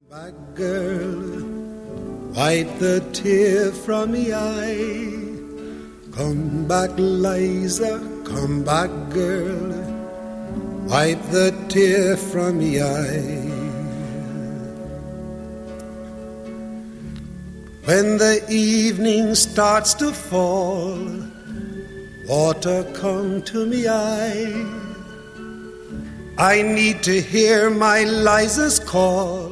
Back, girl, wipe the tear from me eye. Come back, Liza, come back, girl, wipe the tear from me eye. When the evening starts to fall, water come to me eye. I need to hear my Liza's call.